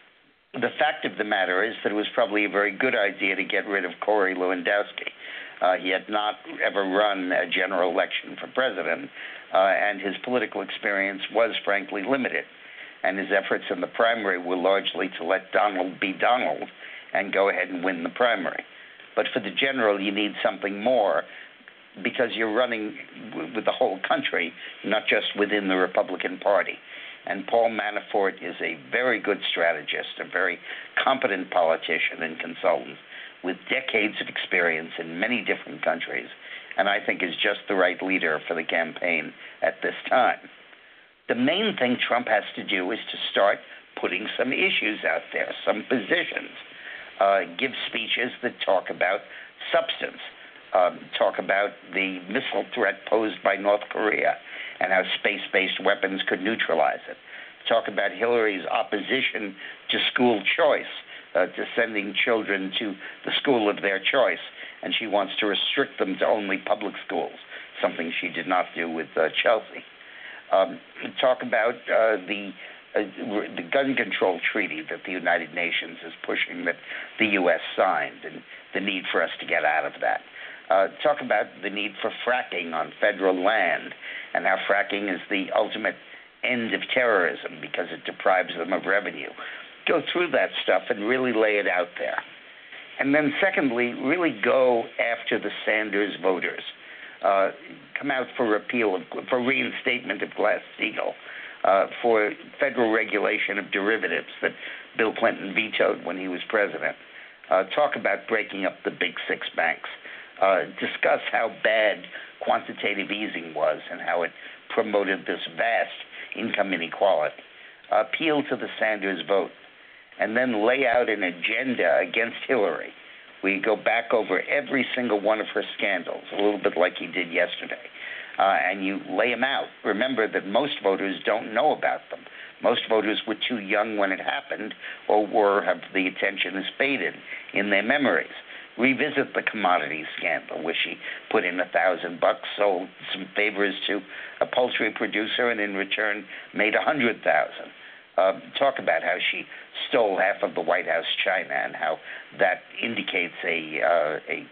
The fact of the matter is that it was probably a very good idea to get rid of Corey Lewandowski. Uh, he had not ever run a general election for president, uh, and his political experience was frankly limited. And his efforts in the primary were largely to let Donald be Donald and go ahead and win the primary. But for the general, you need something more because you're running w- with the whole country, not just within the Republican Party. And Paul Manafort is a very good strategist, a very competent politician and consultant with decades of experience in many different countries, and I think is just the right leader for the campaign at this time. The main thing Trump has to do is to start putting some issues out there, some positions, uh, give speeches that talk about substance, um, talk about the missile threat posed by North Korea and how space-based weapons could neutralize it. Talk about Hillary's opposition to school choice, uh, to sending children to the school of their choice, and she wants to restrict them to only public schools, something she did not do with uh, Chelsea. Um, talk about uh, the uh, the gun control treaty that the United Nations is pushing that the U S signed and the need for us to get out of that. Uh, talk about the need for fracking on federal land and how fracking is the ultimate end of terrorism because it deprives them of revenue. Go through that stuff and really lay it out there. And then secondly, really go after the Sanders voters. Uh, come out for repeal of, for reinstatement of Glass-Steagall, uh, for federal regulation of derivatives that Bill Clinton vetoed when he was president. Uh, talk about breaking up the big six banks. Uh, discuss how bad quantitative easing was and how it promoted this vast income inequality. Uh, appeal to the Sanders vote, and then lay out an agenda against Hillary. We go back over every single one of her scandals, a little bit like he did yesterday, uh, and you lay them out. Remember that most voters don't know about them. Most voters were too young when it happened, or were have the attention has faded in their memories. Revisit the commodity scandal, where she put in a thousand bucks, sold some favors to a poultry producer, and in return made a hundred thousand. Uh, talk about how she stole half of the White House china and how that indicates a uh, a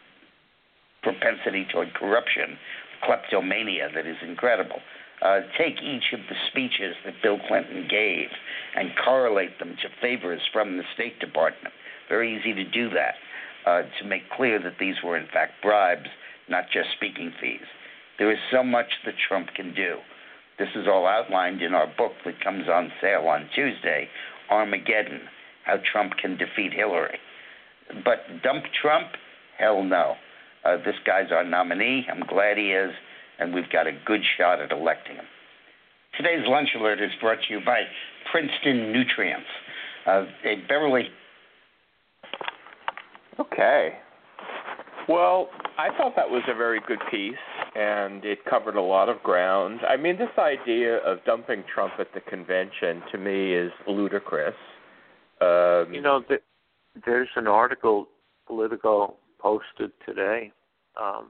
propensity toward corruption, kleptomania that is incredible. Uh, take each of the speeches that Bill Clinton gave and correlate them to favors from the State Department. Very easy to do that, uh, to make clear that these were in fact bribes, not just speaking fees. There is so much that Trump can do. This is all outlined in our book that comes on sale on Tuesday, Armageddon, How Trump Can Defeat Hillary. But dump Trump? Hell no. Uh, this guy's our nominee. I'm glad he is, and we've got a good shot at electing him. Today's Lunch Alert is brought to you by Princeton Nutrients. Uh, a Beverly... Okay. Well, I thought that was a very good piece, and it covered a lot of ground. I mean, this idea of dumping Trump at the convention, to me, is ludicrous. Um, you know, th- there's an article Politico posted today. Um,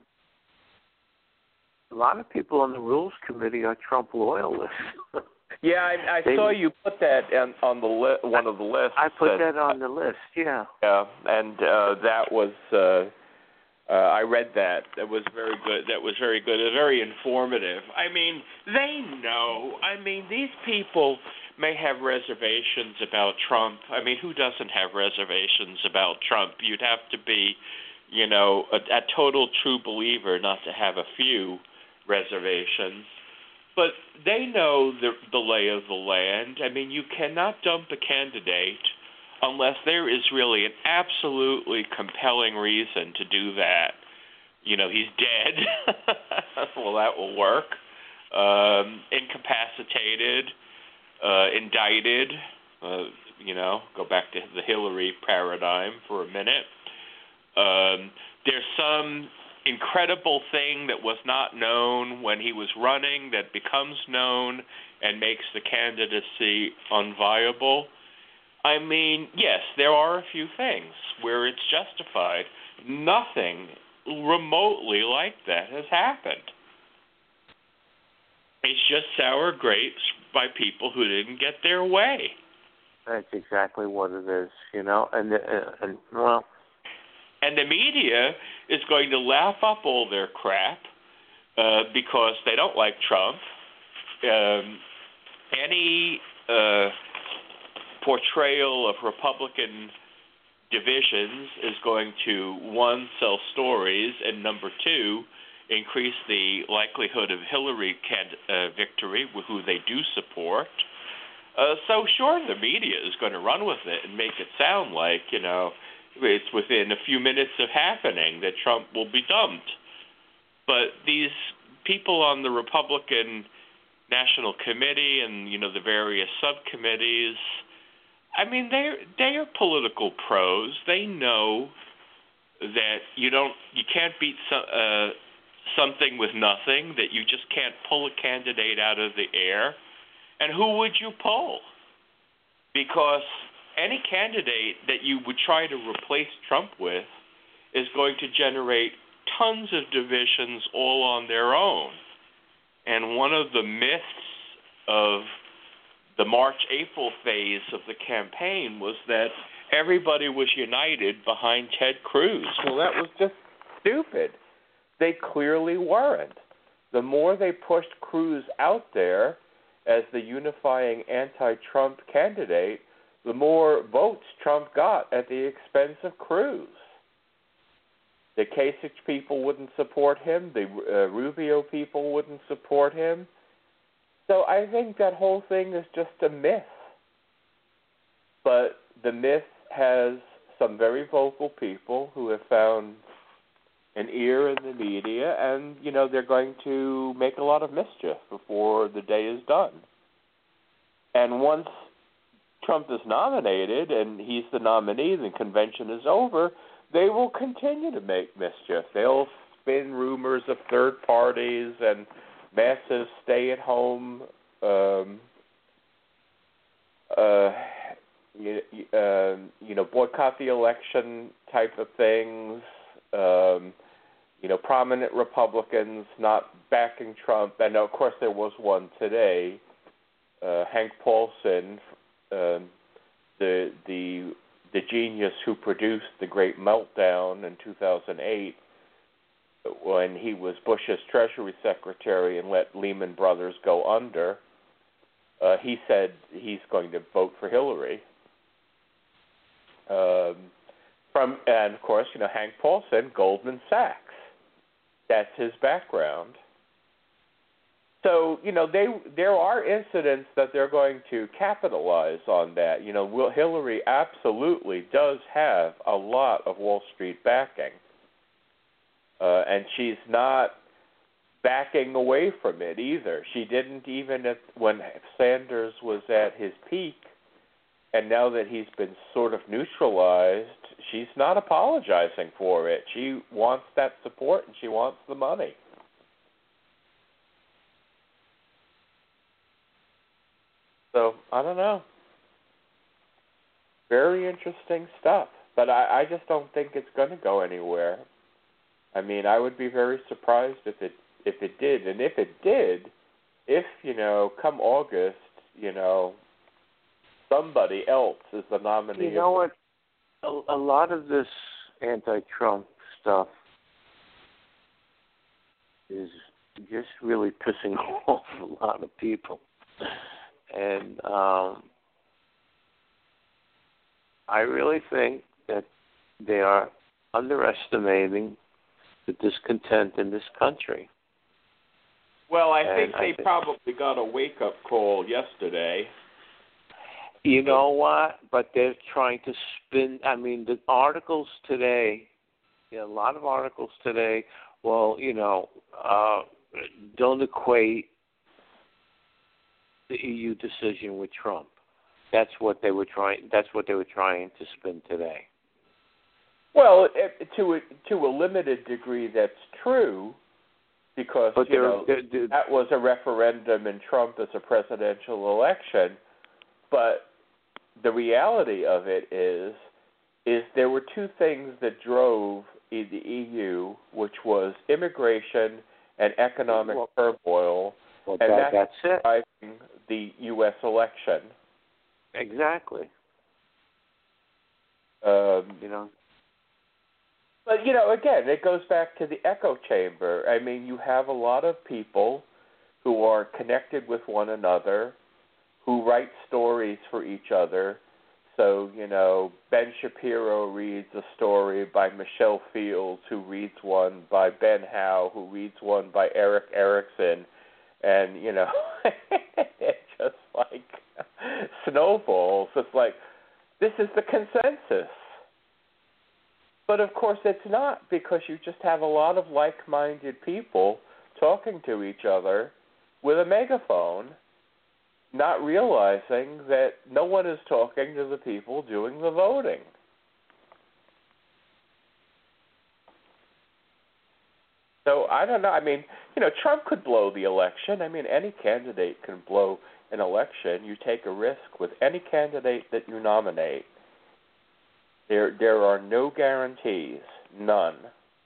a lot of people on the Rules Committee are Trump loyalists. yeah, I, I they, saw you put that on, on the li- one of the lists. I put that, that on the list, yeah. Yeah, and uh, that was... Uh, Uh, I read that. That was very good. That was very good. It was very informative. I mean, they know. I mean, these people may have reservations about Trump. I mean, who doesn't have reservations about Trump? You'd have to be, you know, a, a total true believer not to have a few reservations. but they know the, the lay of the land. I mean, you cannot dump a candidate unless there is really an absolutely compelling reason to do that. You know, he's dead. Well, that will work. Um, incapacitated, uh, indicted, uh, you know, go back to the Hillary paradigm for a minute. Um, there's some incredible thing that was not known when he was running that becomes known and makes the candidacy unviable. I mean, yes, there are a few things where it's justified. Nothing remotely like that has happened. It's just sour grapes by people who didn't get their way. That's exactly what it is, you know, and, uh, and well... And the media is going to laugh up all their crap uh, because they don't like Trump. Um, any uh, portrayal of Republican divisions is going to, one, sell stories, and number two, increase the likelihood of Hillary can- uh, victory, who they do support. Uh, so sure, the media is going to run with it and make it sound like, you know, it's within a few minutes of happening that Trump will be dumped. But these people on the Republican National Committee and, you know, the various subcommittees, I mean, they're, they are political pros. They know that you don't, you can't beat some, uh, something with nothing, that you just can't pull a candidate out of the air. And who would you pull? Because any candidate that you would try to replace Trump with is going to generate tons of divisions all on their own. And one of the myths of the March-April phase of the campaign was that everybody was united behind Ted Cruz. Well, that was just stupid. They clearly weren't. The more they pushed Cruz out there as the unifying anti-Trump candidate, the more votes Trump got at the expense of Cruz. The Kasich people wouldn't support him. The uh, Rubio people wouldn't support him. So I think that whole thing is just a myth. But the myth has some very vocal people who have found an ear in the media, and, you know, they're going to make a lot of mischief before the day is done. And once Trump is nominated and he's the nominee, the convention is over, they will continue to make mischief. They'll spin rumors of third parties and massive stay-at-home, um, uh, you, uh, you know, boycott the election type of things. Um, you know, prominent Republicans not backing Trump. And, of course, there was one today, uh, Hank Paulson, uh, the the the genius who produced the Great Meltdown in two thousand eight, when he was Bush's Treasury Secretary and let Lehman Brothers go under. Uh, he said he's going to vote for Hillary. Um, from and of course, you know, Hank Paulson, Goldman Sachs. That's his background. So, you know, they there are incidents that they're going to capitalize on that. You know, Will, Hillary absolutely does have a lot of Wall Street backing. Uh, and she's not backing away from it either. She didn't even at, when Sanders was at his peak, and now that he's been sort of neutralized, she's not apologizing for it. She wants that support and she wants the money. So, I don't know. Very interesting stuff. But I, I just don't think it's going to go anywhere. I mean, I would be very surprised if it if it did. And if it did, if, you know, come August, you know, somebody else is the nominee. You know what? A, a lot of this anti-Trump stuff is just really pissing off a lot of people. And um, I really think that they are underestimating the discontent in this country. Well, I And think I they think- probably got a wake-up call yesterday. You know what? But they're trying to spin. I mean, the articles today, you know, a lot of articles today, well, you know, uh, don't equate the E U decision with Trump. That's what they were trying. That's what they were trying to spin today. Well, it, to a, to a limited degree, that's true, because But you they're, know they're, they're, that was a referendum and Trump is a presidential election. But the reality of it is, is there were two things that drove the E U, which was immigration and economic Well- turmoil, well, and that, that's that's it. driving the U S election. Exactly. Um, You know. But, you know, again, it goes back to the echo chamber. I mean, you have a lot of people who are connected with one another, who write stories for each other. So, you know, Ben Shapiro reads a story by Michelle Fields, who reads one by Ben Howe, who reads one by Eric Erickson. And, you know, it just like snowballs. It's like, this is the consensus. But, of course, it's not, because you just have a lot of like-minded people talking to each other with a megaphone, not realizing that no one is talking to the people doing the voting. So, I don't know. I mean, you know, Trump could blow the election. I mean, any candidate can blow an election. You take a risk with any candidate that you nominate. There, there are no guarantees, none.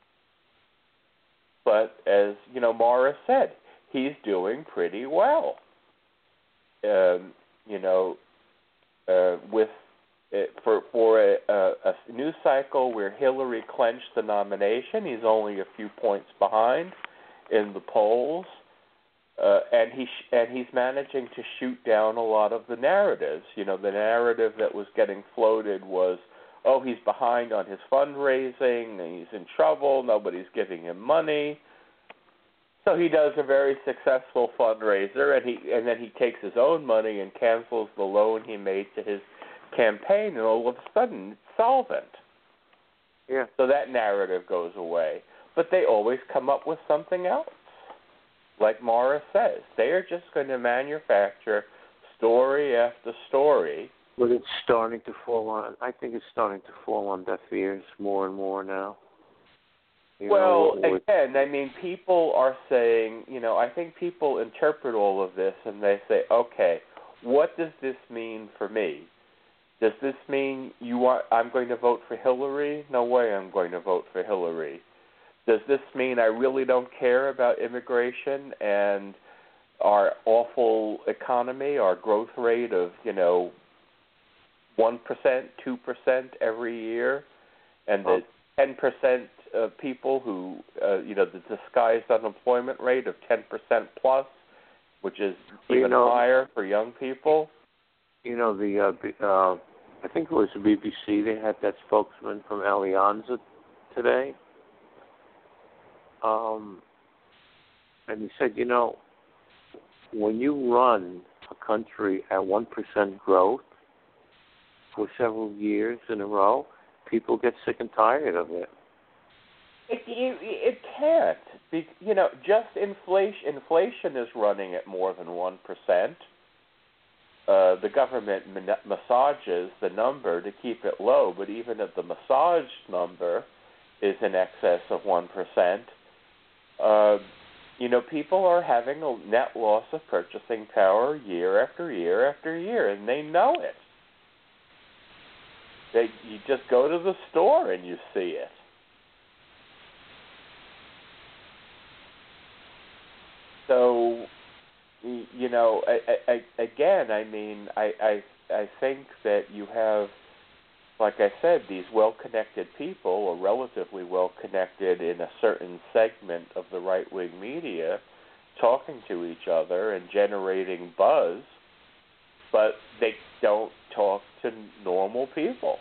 But as you know, Morris said, he's doing pretty well. Um, you know, uh, with uh, for for a, a, a news cycle where Hillary clinched the nomination, he's only a few points behind in the polls, uh, and he sh- and he's managing to shoot down a lot of the narratives. You know, the narrative that was getting floated was, oh, he's behind on his fundraising, and he's in trouble, nobody's giving him money. So he does a very successful fundraiser, and he and then he takes his own money and cancels the loan he made to his campaign, and all of a sudden it's solvent. Yeah. So that narrative goes away. But they always come up with something else. Like Morris says, they are just going to manufacture story after story. But it's starting to fall on. I think it's starting to fall on deaf ears more and more now. You Well, know, with, again, I mean, people are saying, you know, I think people interpret all of this and they say, okay, what does this mean for me? Does this mean you want? I'm going to vote for Hillary? No way I'm going to vote for Hillary. Does this mean I really don't care about immigration and our awful economy, our growth rate of, you know, one percent, two percent every year, and the ten percent of people who, uh, you know, the disguised unemployment rate of ten percent plus, which is Well, even you know, higher for young people? you know, the uh, b- uh, I think it was the B B C. They had that spokesman from Alianza today, um, and he said, you know, when you run a country at one percent growth for several years in a row, people get sick and tired of it. It, it, it can't. Be, you know, just inflation. Inflation is running at more than one percent. Uh, the government man- massages the number to keep it low, but even if the massaged number is in excess of one percent, uh, you know, people are having a net loss of purchasing power year after year after year, and they know it. They, you just go to the store and you see it. So, you know, I, I, again, I mean, I, I, I think that you have, like I said, these well-connected people, or relatively well-connected in a certain segment of the right-wing media, talking to each other and generating buzz, but they don't talk to normal people.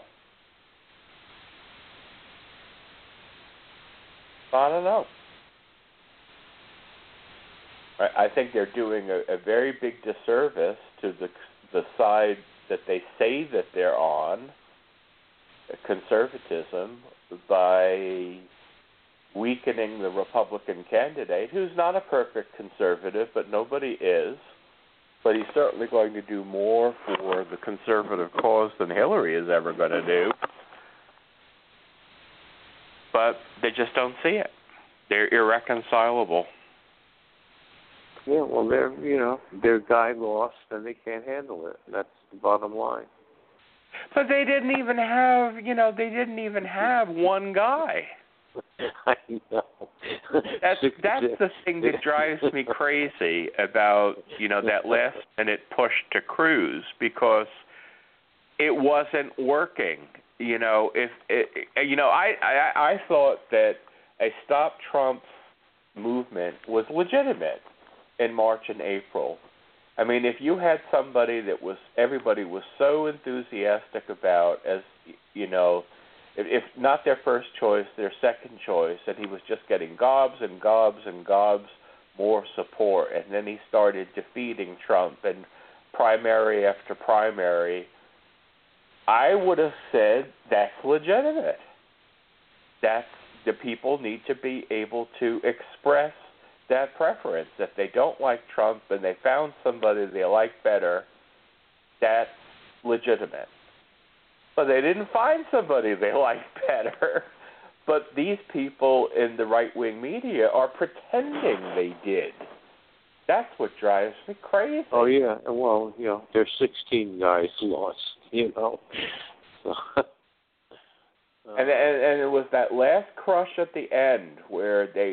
I don't know. I think they're doing a, a very big disservice to the the side that they say that they're on, conservatism, by weakening the Republican candidate, who's not a perfect conservative, but nobody is. But he's certainly going to do more for the conservative cause than Hillary is ever going to do. But they just don't see it. They're irreconcilable. Yeah, well, they're, you know, their guy lost and they can't handle it. That's the bottom line. But they didn't even have, you know, they didn't even have one guy. I know. That's that's the thing that drives me crazy about, you know, that last minute push to Cruz, because it wasn't working. You know, if it, you know, I, I I thought that a Stop Trump movement was legitimate in March and April. I mean, if you had somebody that was everybody was so enthusiastic about, as you know, if, if not their first choice, their second choice, and he was just getting gobs and gobs and gobs more support, and then he started defeating Trump in primary after primary, I would have said that's legitimate. That's the people need to be able to express that preference. If they don't like Trump and they found somebody they like better, that's legitimate. But they didn't find somebody they like better. But these people in the right-wing media are pretending they did. That's what drives me crazy. Oh, yeah. Well, you know, there's sixteen guys lost, you know. So, uh, and, and and it was that last crush at the end where they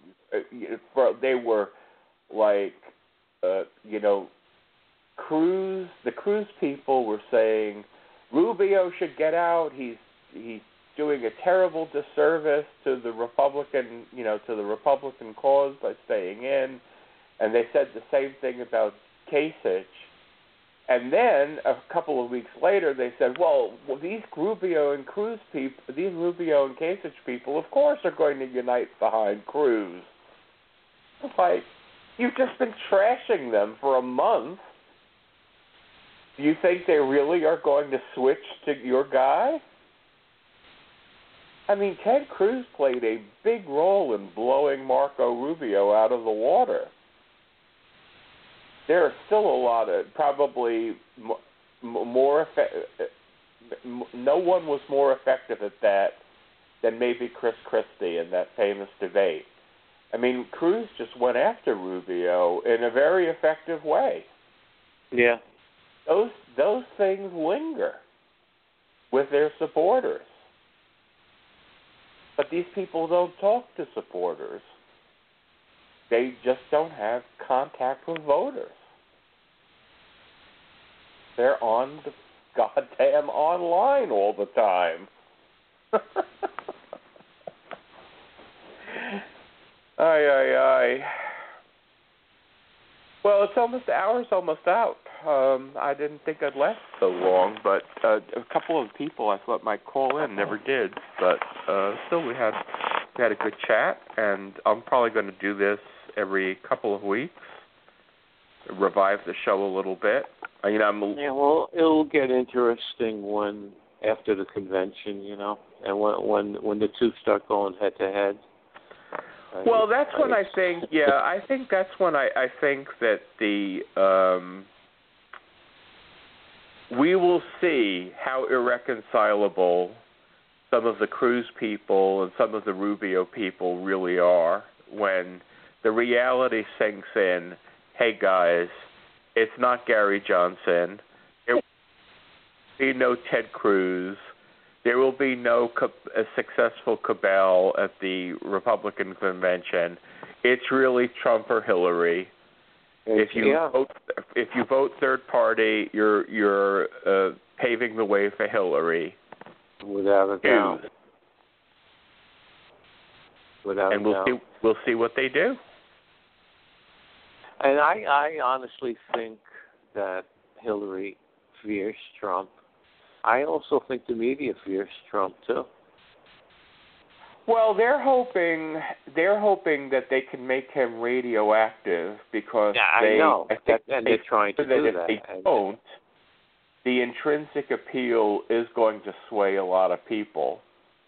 they were like, uh, you know, Cruz, the Cruz people were saying, Rubio should get out. He's he's doing a terrible disservice to the Republican, you know, to the Republican cause by staying in. And they said the same thing about Kasich. And then a couple of weeks later, they said, well, well these Rubio and Cruz people, these Rubio and Kasich people, of course, are going to unite behind Cruz. It's like, you've just been trashing them for a month. Do you think they really are going to switch to your guy? I mean, Ted Cruz played a big role in blowing Marco Rubio out of the water. There are still a lot of, probably more, no one was more effective at that than maybe Chris Christie in that famous debate. I mean, Cruz just went after Rubio in a very effective way. Yeah. Those those things linger with their supporters. But these people don't talk to supporters. They just don't have contact with voters. They're on the goddamn online all the time. Ay, ay, ay. Well, it's almost, the hour's almost out. Um, I didn't think I'd last so long, but uh, a couple of people I thought might call in never did. But uh, still, we had we had a good chat, and I'm probably going to do this every couple of weeks, revive the show a little bit. You know, I'm, yeah, well, it'll get interesting when after the convention, you know, and when when when the two start going head to head. Well, that's when I think, yeah, I think that's when I, I think that the, um, we will see how irreconcilable some of the Cruz people and some of the Rubio people really are when the reality sinks in, hey guys, it's not Gary Johnson, there will be no Ted Cruz, there will be no co- a successful cabal at the Republican convention. It's really Trump or Hillary. If you yeah. vote, if you vote third party, you're you're uh, paving the way for Hillary. Without a doubt. Without and a we'll doubt. see we'll see what they do. And I, I honestly think that Hillary fears Trump. I also think the media fears Trump, too. Well, they're hoping they're hoping that they can make him radioactive because yeah, they, I know, I think that, and they they're trying to that do if that. they And- don't, the intrinsic appeal is going to sway a lot of people.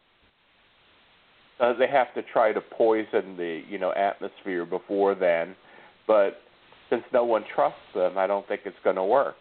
Uh, they have to try to poison the you know atmosphere before then, but since no one trusts them, I don't think it's going to work.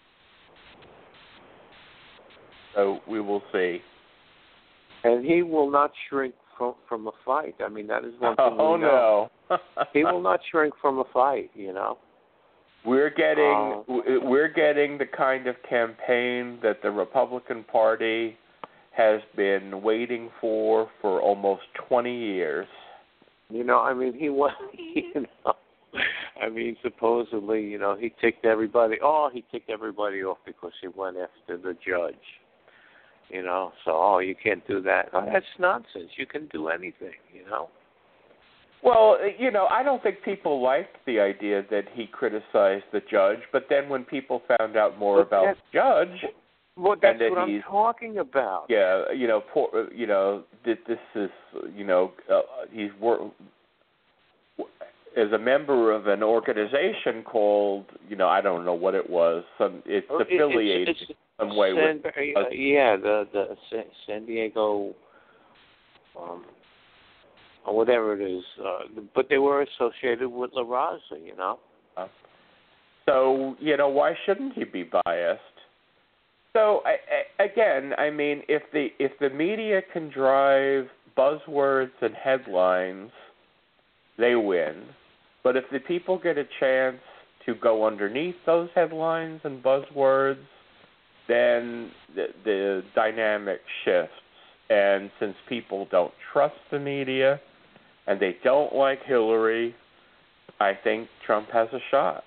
So we will see. And he will not shrink from from a fight. I mean, that is one thing Oh we know. no! He will not shrink from a fight. You know. We're getting Uh, we're getting the kind of campaign that the Republican Party has been waiting for for almost twenty years. You know, I mean, he was. You know, I mean, supposedly, you know, he ticked everybody. Oh, he ticked everybody off because he went after the judge. You know, so oh, you can't do that. Oh, that's nonsense. You can do anything. You know. Well, you know, I don't think people liked the idea that he criticized the judge, but then when people found out more But about that- the judge, Well, that's that what I'm he's- talking about. yeah, you know, poor, you know, that this is, you know, uh, he's wor- as a member of an organization called, you know, I don't know what it was, some it's Oh, it- it's- affiliated it's- some way San, with. uh, yeah, the the San, San Diego, um, or whatever it is. Uh, but they were associated with La Raza, you know. Uh, so you know, why shouldn't he be biased? So I, I, again, I mean, if the if the media can drive buzzwords and headlines, they win. But if the people get a chance to go underneath those headlines and buzzwords, then the, the dynamic shifts. And since people don't trust the media and they don't like Hillary, I think Trump has a shot.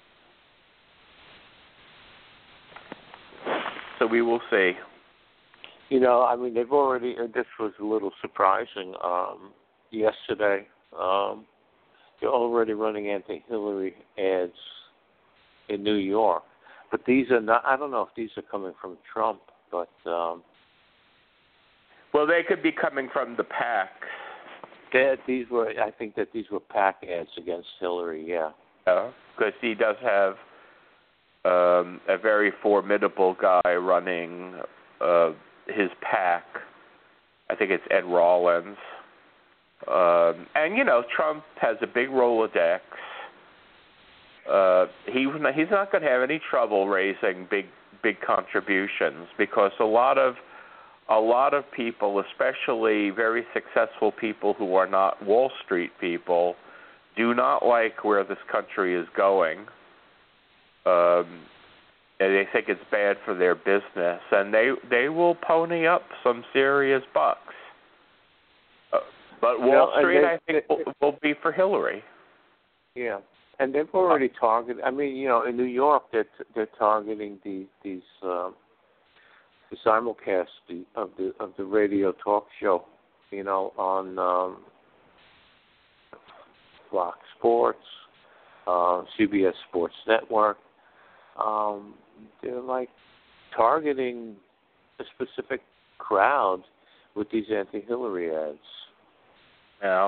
So we will see. You know, I mean, they've already. Uh, this was a little surprising. Um, yesterday, um, they're already running anti-Hillary ads in New York, but these are not. I don't know if these are coming from Trump, but um, well, they could be coming from the PAC. that these were. I think that these were PAC ads against Hillary. Yeah. Because he does have um, a very formidable guy running uh, his PAC. I think it's Ed Rollins. Um, and, you know, Trump has a big Rolodex. Uh, he he's not going to have any trouble raising big big contributions because a lot of a lot of people, especially very successful people who are not Wall Street people, do not like where this country is going. Um, and they think it's bad for their business, and they they will pony up some serious bucks. Uh, but Wall You know, and Street, they- I think, they- will, will be for Hillary. Yeah, and they've already targeted. I mean, you know, in New York, they're they're targeting the, these um, the simulcast the, of the of the radio talk show. You know, on um, Fox Sports, uh, C B S Sports Network. Um, they're like targeting a specific crowd with these anti-Hillary ads. Yeah.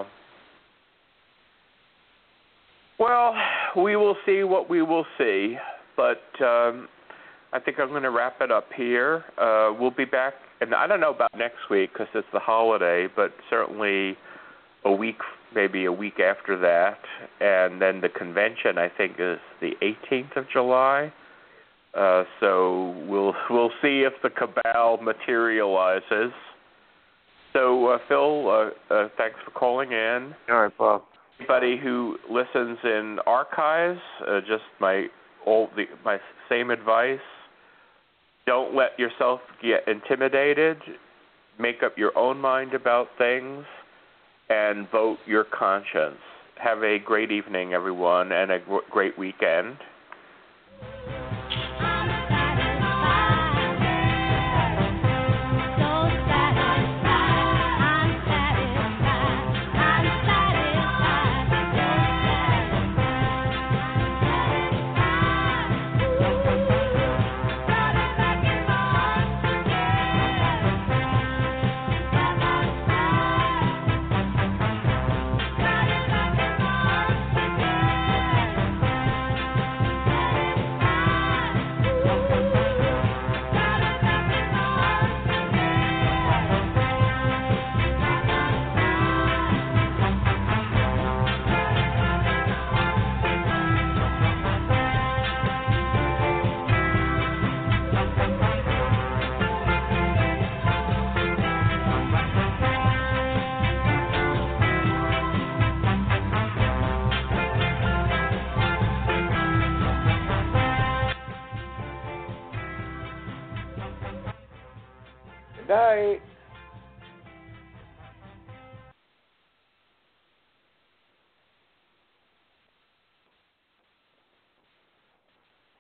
Well, we will see what we will see, but um, I think I'm going to wrap it up here. Uh, we'll be back, and I don't know about next week because it's the holiday, but certainly a week, maybe a week after that, and then the convention I think is the eighteenth of July. Uh, so we'll we'll see if the cabal materializes. So uh, Phil, uh, uh, thanks for calling in. All right, Bob. Anybody who listens in archives, uh, just my all the my same advice: don't let yourself get intimidated. Make up your own mind about things, and vote your conscience. Have a great evening, everyone, and a gr- great weekend. Night.